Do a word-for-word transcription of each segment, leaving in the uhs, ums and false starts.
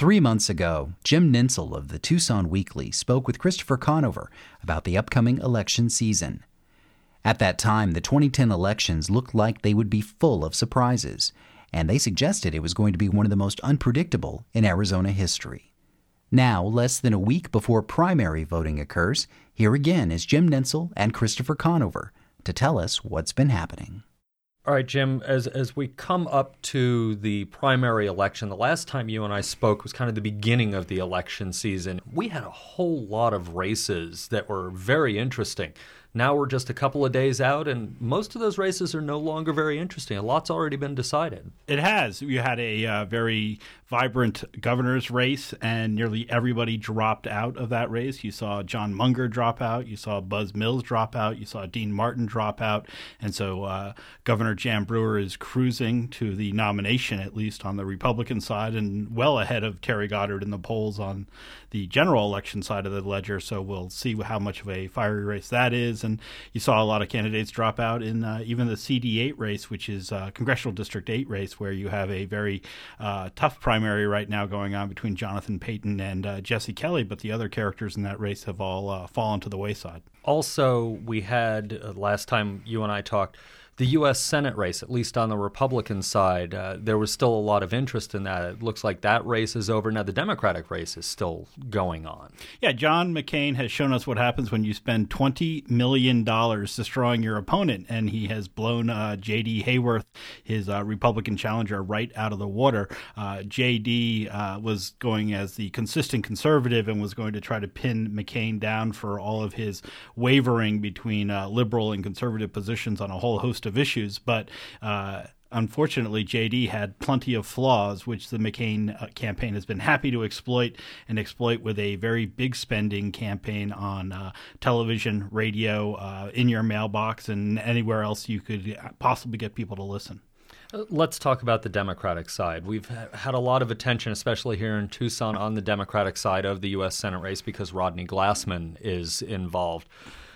Three months ago, Jim Ninsel of the Tucson Weekly spoke with Christopher Conover about the upcoming election season. At that time, the twenty ten elections looked like they would be full of surprises, and they suggested it was going to be one of the most unpredictable in Arizona history. Now, less than a week before primary voting occurs, here again is Jim Ninsel and Christopher Conover to tell us what's been happening. All right, Jim, as as we come up to the primary election, the last time you and I spoke was kind of the beginning of the election season. We had a whole lot of races that were very interesting. Now we're just a couple of days out, and most of those races are no longer very interesting. A lot's already been decided. It has. You had a uh, very vibrant governor's race, and nearly everybody dropped out of that race. You saw John Munger drop out. You saw Buzz Mills drop out. You saw Dean Martin drop out. And so uh, Governor Jan Brewer is cruising to the nomination, at least on the Republican side, and well ahead of Terry Goddard in the polls on the general election side of the ledger. So we'll see how much of a fiery race that is. And you saw a lot of candidates drop out in uh, even the C D eight race, which is uh, Congressional District eight race, where you have a very uh, tough primary right now going on between Jonathan Payton and uh, Jesse Kelly. But the other characters in that race have all uh, fallen to the wayside. Also, we had, uh, last time you and I talked, the U S Senate race, at least on the Republican side. Uh, there was still a lot of interest in that. It looks like that race is over. Now the Democratic race is still going on. Yeah, John McCain has shown us what happens when you spend twenty million dollars destroying your opponent, and he has blown uh, J D Hayworth, his uh, Republican challenger, right out of the water. Uh, J D uh, was going as the consistent conservative and was going to try to pin McCain down for all of his wavering between uh, liberal and conservative positions on a whole host of issues, but uh, unfortunately, J D had plenty of flaws, which the McCain uh, campaign has been happy to exploit and exploit with a very big spending campaign on uh, television, radio, uh, in your mailbox, and anywhere else you could possibly get people to listen. Let's talk about the Democratic side. We've had a lot of attention, especially here in Tucson, on the Democratic side of the U S Senate race because Rodney Glassman is involved.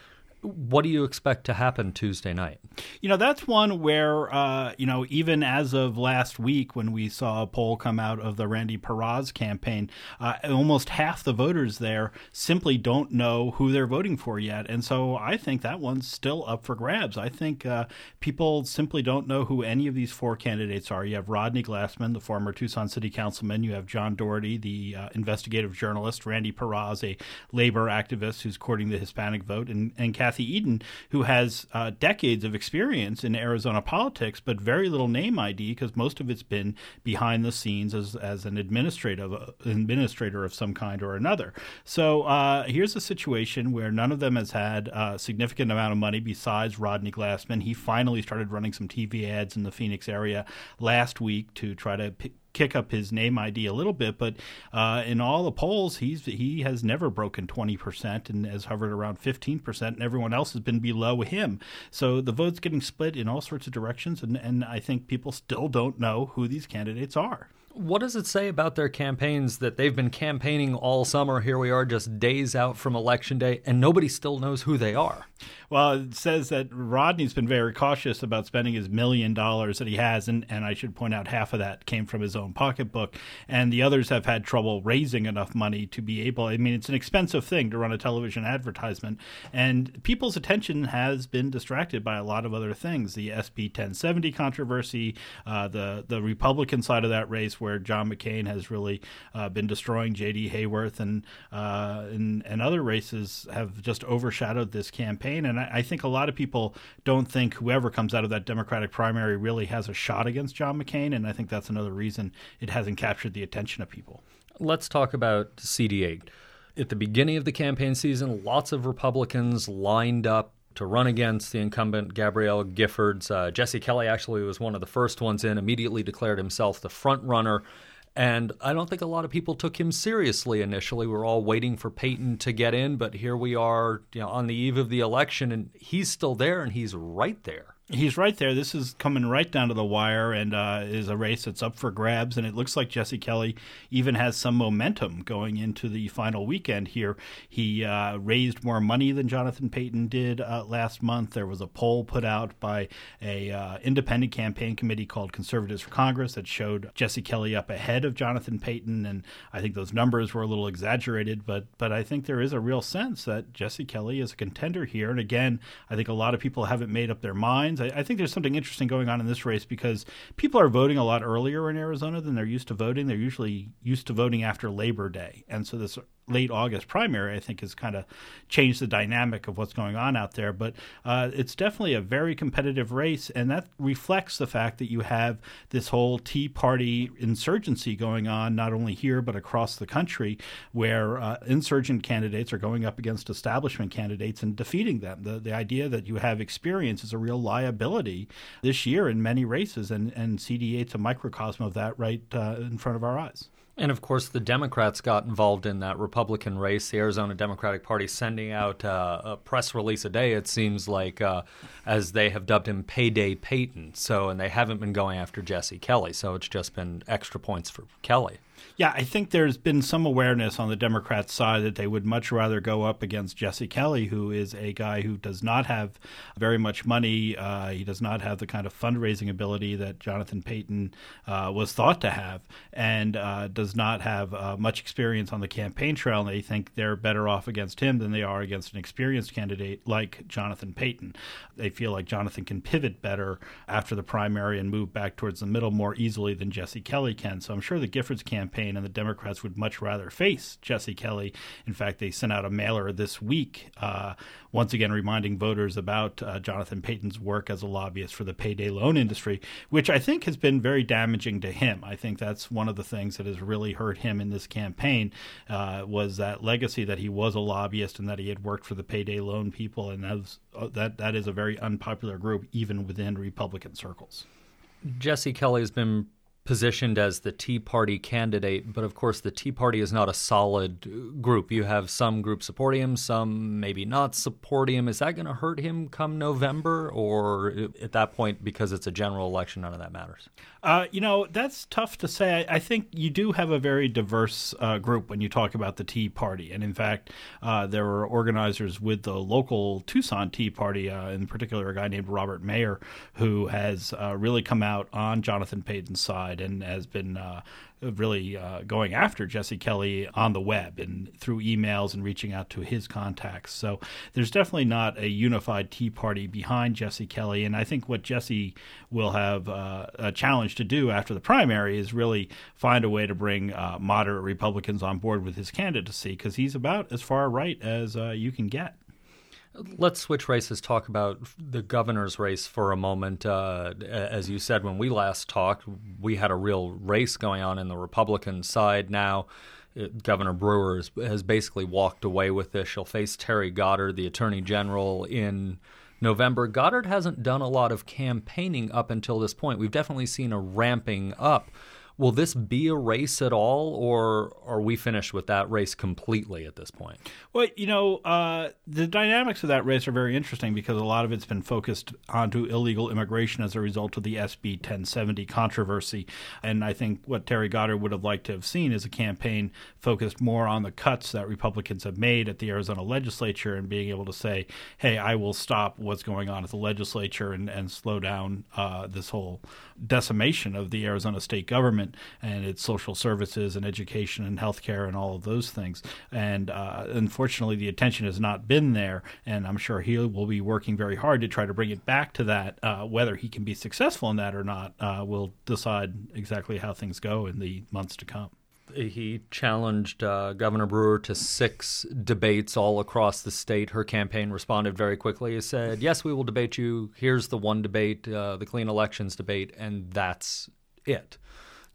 What do you expect to happen Tuesday night? You know, that's one where, uh, you know, even as of last week when we saw a poll come out of the Randy Peraz campaign, uh, almost half the voters there simply don't know who they're voting for yet. And so I think that one's still up for grabs. I think uh, people simply don't know who any of these four candidates are. You have Rodney Glassman, the former Tucson city councilman. You have John Doherty, the uh, investigative journalist. Randy Peraz, a labor activist who's courting the Hispanic vote. And, and Kathy Eden, who has uh, decades of experience in Arizona politics, but very little name I D because most of it's been behind the scenes as as an administrative uh, administrator of some kind or another. So uh, here's a situation where none of them has had a significant amount of money besides Rodney Glassman. He finally started running some T V ads in the Phoenix area last week to try to pick kick up his name I D a little bit, but uh, in all the polls, he's he has never broken twenty percent and has hovered around fifteen percent, and everyone else has been below him. So the vote's getting split in all sorts of directions, and, and I think people still don't know who these candidates are. What does it say about their campaigns that they've been campaigning all summer? Here we are just days out from Election Day, and nobody still knows who they are. Well, it says that Rodney's been very cautious about spending his million dollars that he has, and, and I should point out half of that came from his own pocketbook, and the others have had trouble raising enough money to be able, I mean, it's an expensive thing to run a television advertisement, and people's attention has been distracted by a lot of other things. The S B ten seventy controversy, uh, the, the Republican side of that race where John McCain has really uh, been destroying J D Hayworth, and, uh, and, and other races have just overshadowed this campaign, and I think a lot of people don't think whoever comes out of that Democratic primary really has a shot against John McCain, and I think that's another reason it hasn't captured the attention of people. Let's talk about C D eight. At the beginning of the campaign season, lots of Republicans lined up to run against the incumbent Gabrielle Giffords. Uh, Jesse Kelly actually was one of the first ones in, immediately declared himself the front runner. And I don't think a lot of people took him seriously initially. We were all waiting for Payton to get in, but here we are, you know, on the eve of the election, and he's still there, and he's right there. He's right there. This is coming right down to the wire and uh, is a race that's up for grabs. And it looks like Jesse Kelly even has some momentum going into the final weekend here. He uh, raised more money than Jonathan Payton did uh, last month. There was a poll put out by a uh, independent campaign committee called Conservatives for Congress that showed Jesse Kelly up ahead of Jonathan Payton. And I think those numbers were a little exaggerated, but but I think there is a real sense that Jesse Kelly is a contender here. And again, I think a lot of people haven't made up their minds. I, I think there's something interesting going on in this race because people are voting a lot earlier in Arizona than they're used to voting. They're usually used to voting after Labor Day. And so this late August primary, I think, has kind of changed the dynamic of what's going on out there. But uh, it's definitely a very competitive race, and that reflects the fact that you have this whole Tea Party insurgency going on, not only here but across the country, where uh, insurgent candidates are going up against establishment candidates and defeating them. The, the idea that you have experience is a real liability this year in many races, and, and C D eight's a microcosm of that right uh, in front of our eyes. And, of course, the Democrats got involved in that Republican race. The Arizona Democratic Party sending out uh, a press release a day, it seems like, uh, as they have dubbed him Payday Payton. So, and they haven't been going after Jesse Kelly. So it's just been extra points for Kelly. Yeah, I think there's been some awareness on the Democrat side that they would much rather go up against Jesse Kelly, who is a guy who does not have very much money. Uh, he does not have the kind of fundraising ability that Jonathan Payton uh, was thought to have, and uh, does not have uh, much experience on the campaign trail. And they think they're better off against him than they are against an experienced candidate like Jonathan Payton. They feel like Jonathan can pivot better after the primary and move back towards the middle more easily than Jesse Kelly can. So I'm sure the Giffords campaign and the Democrats would much rather face Jesse Kelly. In fact, they sent out a mailer this week, uh, once again reminding voters about uh, Jonathan Payton's work as a lobbyist for the payday loan industry, which I think has been very damaging to him. I think that's one of the things that has really hurt him in this campaign, uh, was that legacy that he was a lobbyist and that he had worked for the payday loan people, and that was, uh, that, that is a very unpopular group even within Republican circles. Jesse Kelly has been positioned as the Tea Party candidate, but of course the Tea Party is not a solid group. You have some groups supporting him, some maybe not supporting him. Is that going to hurt him come November, or at that point, because it's a general election, none of that matters? Uh, you know, that's tough to say. I, I think you do have a very diverse uh, group when you talk about the Tea Party. And in fact, uh, there were organizers with the local Tucson Tea Party, uh, in particular a guy named Robert Mayer, who has uh, really come out on Jonathan Payton's side and has been uh, really uh, going after Jesse Kelly on the web and through emails and reaching out to his contacts. So there's definitely not a unified Tea Party behind Jesse Kelly. And I think what Jesse will have uh, a challenge to do after the primary is really find a way to bring uh, moderate Republicans on board with his candidacy, because he's about as far right as uh, you can get. Let's switch races, talk about the governor's race for a moment. Uh, as you said, when we last talked, we had a real race going on in the Republican side. Now, Governor Brewer has, has basically walked away with this. She'll face Terry Goddard, the Attorney General, in November. Goddard hasn't done a lot of campaigning up until this point. We've definitely seen a ramping up. Will this be a race at all, or are we finished with that race completely at this point? Well, you know, uh, the dynamics of that race are very interesting because a lot of it's been focused onto illegal immigration as a result of the S B ten seventy controversy. And I think what Terry Goddard would have liked to have seen is a campaign focused more on the cuts that Republicans have made at the Arizona legislature and being able to say, hey, I will stop what's going on at the legislature and, and slow down uh, this whole decimation of the Arizona state government and its social services and education and healthcare and all of those things. And uh, unfortunately, the attention has not been there, and I'm sure he will be working very hard to try to bring it back to that. Uh, whether he can be successful in that or not uh, will decide exactly how things go in the months to come. He challenged uh, Governor Brewer to six debates all across the state. Her campaign responded very quickly. He said, yes, we will debate you. Here's the one debate, uh, the clean elections debate, and that's it.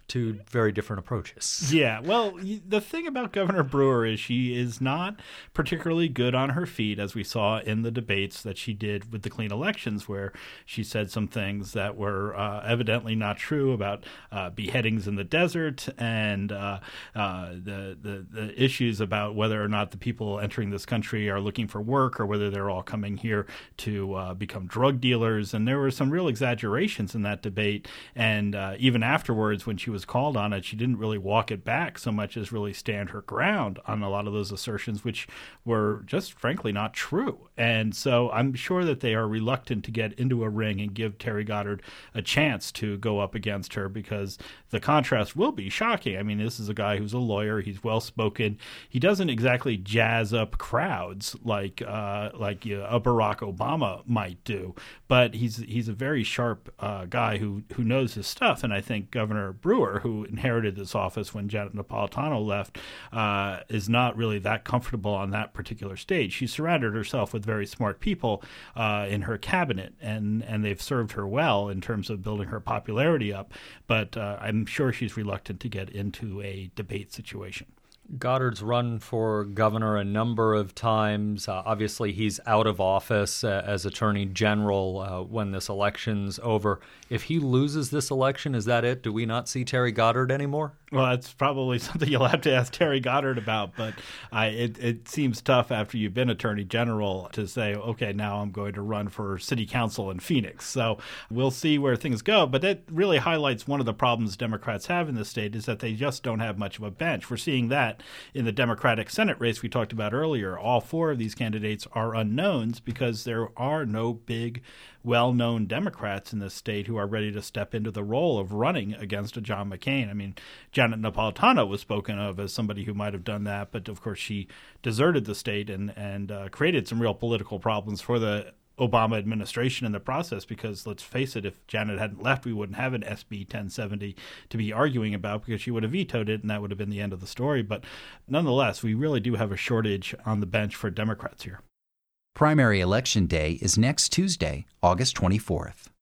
two very different approaches. Yeah, well, the thing about Governor Brewer is she is not particularly good on her feet, as we saw in the debates that she did with the clean elections, where she said some things that were uh, evidently not true about uh, beheadings in the desert and uh, uh, the, the the issues about whether or not the people entering this country are looking for work or whether they're all coming here to uh, become drug dealers. And there were some real exaggerations in that debate. And uh, even afterwards, when she was called on it, she didn't really walk it back so much as really stand her ground on a lot of those assertions, which were just frankly not true. And so I'm sure that they are reluctant to get into a ring and give Terry Goddard a chance to go up against her, because the contrast will be shocking. I mean, this is a guy who's a lawyer. He's well-spoken. He doesn't exactly jazz up crowds like uh, like uh, a Barack Obama might do, but he's he's a very sharp uh, guy who, who knows his stuff. And I think Governor Brewer, who inherited this office when Janet Napolitano left, uh, is not really that comfortable on that particular stage. She surrounded herself with very smart people uh, in her cabinet, and, and they've served her well in terms of building her popularity up. But uh, I'm sure she's reluctant to get into a debate situation. Goddard's run for governor a number of times. Uh, obviously, he's out of office uh, as Attorney General uh, when this election's over. If he loses this election, is that it? Do we not see Terry Goddard anymore? Well, that's probably something you'll have to ask Terry Goddard about, but I, it, it seems tough after you've been Attorney General to say, okay, now I'm going to run for City Council in Phoenix. So we'll see where things go. But that really highlights one of the problems Democrats have in the state, is that they just don't have much of a bench. We're seeing that in the Democratic Senate race we talked about earlier. All four of these candidates are unknowns because there are no big, well-known Democrats in this state who are ready to step into the role of running against a John McCain. I mean, Janet Napolitano was spoken of as somebody who might have done that, but of course she deserted the state and, and uh, created some real political problems for the Obama administration in the process, because let's face it, if Janet hadn't left, we wouldn't have an S B ten seventy to be arguing about, because she would have vetoed it and that would have been the end of the story. But nonetheless, we really do have a shortage on the bench for Democrats here. Primary Election Day is next Tuesday, August twenty-fourth.